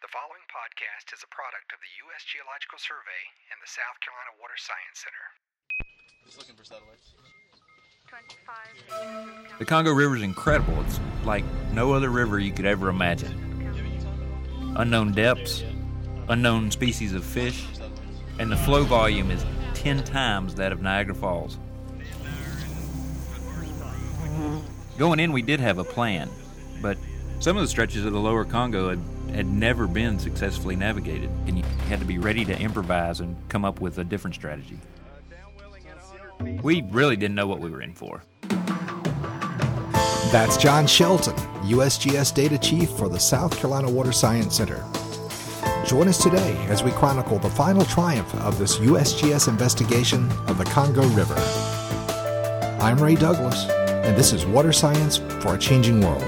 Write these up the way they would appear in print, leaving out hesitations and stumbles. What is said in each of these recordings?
The following podcast is a product of the U.S. Geological Survey and the South Carolina Water Science Center. Just looking for satellites. 25. The Congo River is incredible. It's like no other river you could ever imagine. Unknown depths, unknown species of fish, and the flow volume is 10 times that of Niagara Falls. Going in, we did have a plan, but some of the stretches of the lower Congo had never been successfully navigated, and you had to be ready to improvise and come up with a different strategy. We really didn't know what we were in for. That's John Shelton, USGS Data Chief for the South Carolina Water Science Center. Join us today as we chronicle the final triumph of this USGS investigation of the Congo River. I'm Ray Douglas, and this is Water Science for a Changing World.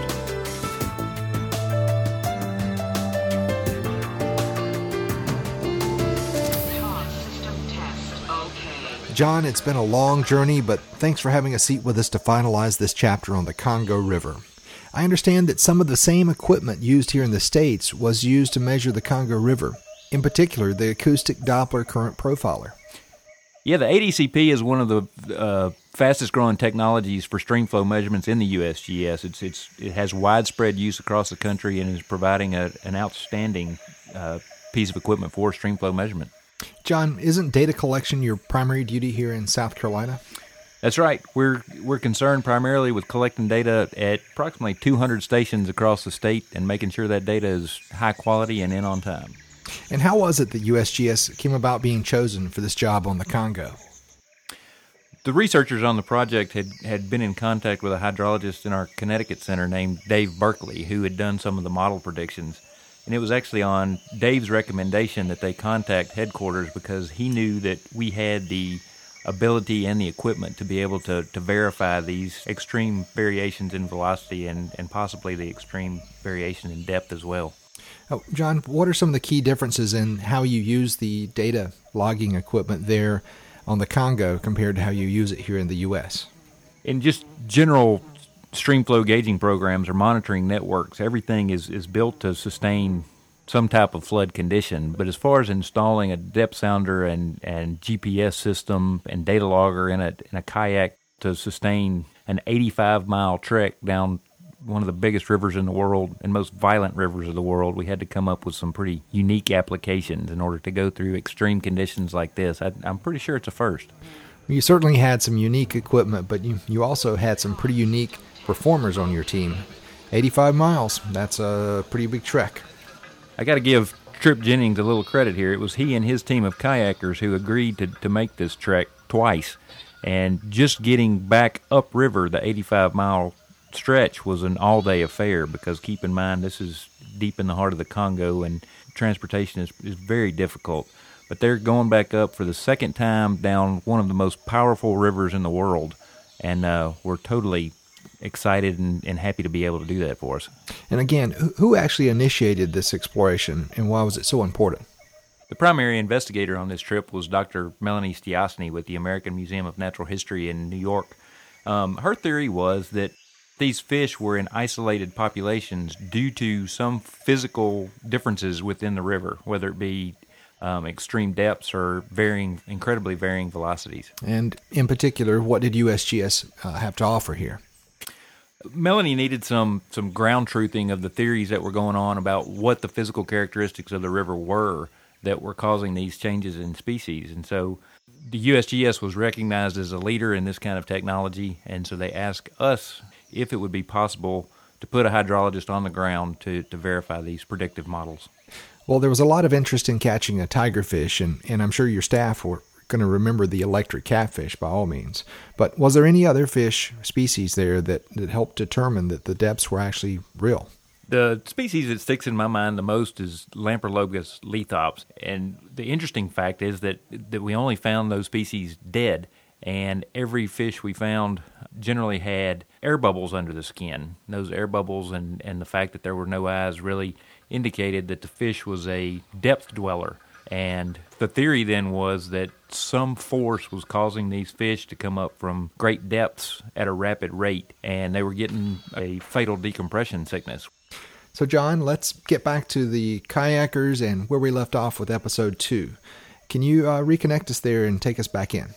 John, it's been a long journey, but thanks for having a seat with us to finalize this chapter on the Congo River. I understand that some of the same equipment used here in the States was used to measure the Congo River, in particular the acoustic Doppler current profiler. Yeah, the ADCP is one of the fastest growing technologies for streamflow measurements in the USGS. It has widespread use across the country and is providing an outstanding piece of equipment for streamflow measurement. John, isn't data collection your primary duty here in South Carolina? That's right. We're concerned primarily with collecting data at approximately 200 stations across the state and making sure that data is high quality and in on time. And how was it that USGS came about being chosen for this job on the Congo? The researchers on the project had been in contact with a hydrologist in our Connecticut center named Dave Berkeley, who had done some of the model predictions. And it was actually on Dave's recommendation that they contact headquarters because he knew that we had the ability and the equipment to be able to verify these extreme variations in velocity and possibly the extreme variation in depth as well. Oh, John, what are some of the key differences in how you use the data logging equipment there on the Congo compared to how you use it here in the U.S.? In just general streamflow gauging programs or monitoring networks, everything is built to sustain some type of flood condition. But as far as installing a depth sounder and GPS system and data logger in a kayak to sustain an 85-mile trek down one of the biggest rivers in the world and most violent rivers of the world, we had to come up with some pretty unique applications in order to go through extreme conditions like this. I'm pretty sure it's a first. You certainly had some unique equipment, but you also had some pretty unique performers on your team. 85 miles, that's a pretty big trek. I got to give Trip Jennings a little credit here. It was he and his team of kayakers who agreed to make this trek twice. And just getting back upriver, the 85-mile stretch, was an all-day affair because keep in mind this is deep in the heart of the Congo and transportation is very difficult. But they're going back up for the second time down one of the most powerful rivers in the world, and we're totally excited and happy to be able to do that for us. And again, who actually initiated this exploration, and why was it so important? The primary investigator on this trip was Dr. Melanie Stiasny with the American Museum of Natural History in New York. Her theory was that these fish were in isolated populations due to some physical differences within the river, whether it be extreme depths or incredibly varying velocities. And in particular, what did USGS have to offer here? Melanie needed some ground truthing of the theories that were going on about what the physical characteristics of the river were that were causing these changes in species. And so the USGS was recognized as a leader in this kind of technology, and so they asked us if it would be possible to put a hydrologist on the ground to verify these predictive models. Well, there was a lot of interest in catching a tigerfish, and I'm sure your staff were going to remember the electric catfish by all means. But was there any other fish species there that helped determine that the depths were actually real? The species that sticks in my mind the most is Lamprologus lethops. And the interesting fact is that we only found those species dead, and every fish we found generally had air bubbles under the skin. Those air bubbles and the fact that there were no eyes really indicated that the fish was a depth dweller. And the theory then was that some force was causing these fish to come up from great depths at a rapid rate, and they were getting a fatal decompression sickness. So, John, let's get back to the kayakers and where we left off with episode 2. Can you reconnect us there and take us back in?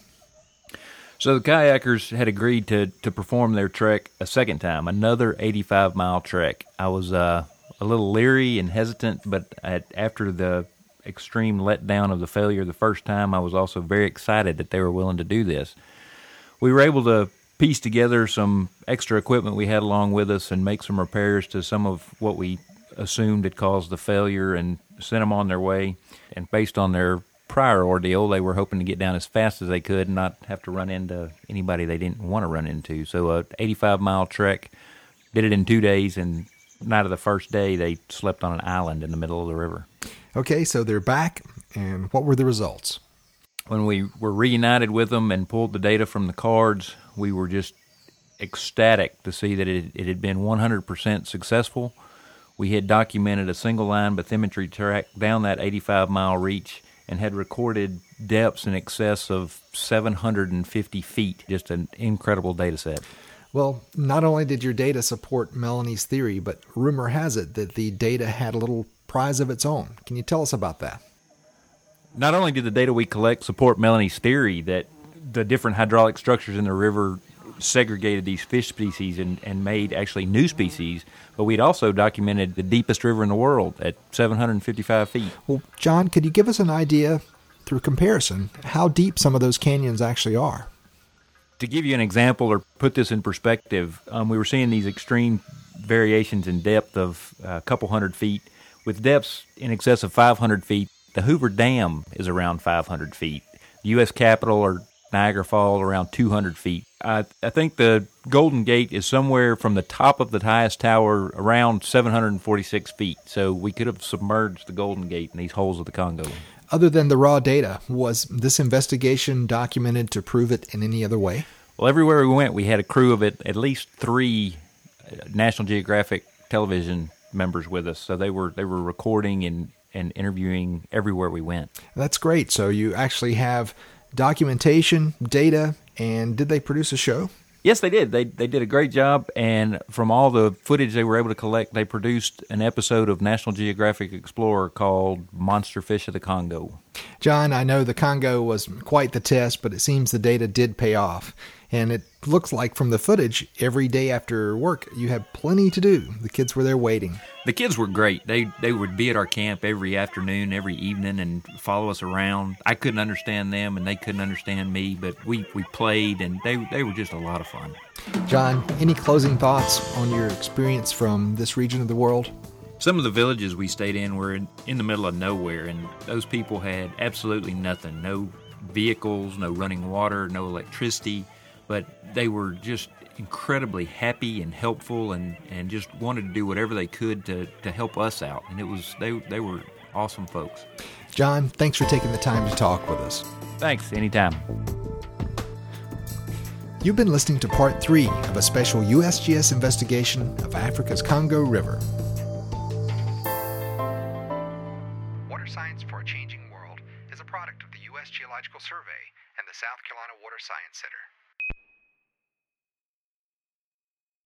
So the kayakers had agreed to perform their trek a second time, another 85-mile trek. I was a little leery and hesitant, but after the extreme letdown of the failure the first time, I was also very excited that they were willing to do this. We were able to piece together some extra equipment we had along with us and make some repairs to some of what we assumed had caused the failure and sent them on their way. And based on their prior ordeal, they were hoping to get down as fast as they could and not have to run into anybody they didn't want to run into. So a 85-mile trek, did it in 2 days, and night of the first day, they slept on an island in the middle of the river. Okay, so they're back, and what were the results? When we were reunited with them and pulled the data from the cards, we were just ecstatic to see that it had been 100% successful. We had documented a single-line bathymetry track down that 85-mile reach and had recorded depths in excess of 750 feet. Just an incredible data set. Well, not only did your data support Melanie's theory, but rumor has it that the data had a little prize of its own. Can you tell us about that? Not only did the data we collect support Melanie's theory that the different hydraulic structures in the river segregated these fish species and made actually new species, but we'd also documented the deepest river in the world at 755 feet. Well, John, could you give us an idea, through comparison, how deep some of those canyons actually are? To give you an example or put this in perspective, we were seeing these extreme variations in depth of a couple hundred feet. With depths in excess of 500 feet, the Hoover Dam is around 500 feet. The U.S. Capitol or Niagara Falls around 200 feet. I think the Golden Gate is somewhere from the top of the highest tower around 746 feet. So we could have submerged the Golden Gate in these holes of the Congo. Other than the raw data, was this investigation documented to prove it in any other way? Well, everywhere we went, we had a crew of at least 3 National Geographic television members with us. So they were recording and interviewing everywhere we went. That's great. So you actually have documentation, data, and did they produce a show? Yes, they did. They did a great job, and from all the footage they were able to collect, they produced an episode of National Geographic Explorer called Monster Fish of the Congo. John, I know the Congo was quite the test, but it seems the data did pay off. And it looks like from the footage, every day after work, you had plenty to do. The kids were there waiting. The kids were great. They would be at our camp every afternoon, every evening, and follow us around. I couldn't understand them, and they couldn't understand me, but we played, and they were just a lot of fun. John, any closing thoughts on your experience from this region of the world? Some of the villages we stayed in were in the middle of nowhere, and those people had absolutely nothing. No vehicles, no running water, no electricity. But they were just incredibly happy and helpful and just wanted to do whatever they could to help us out. And they were awesome folks. John, thanks for taking the time to talk with us. Thanks, anytime. You've been listening to Part 3 of a special USGS investigation of Africa's Congo River. Water Science for a Changing World is a product of the U.S. Geological Survey and the South Carolina Water Science Center.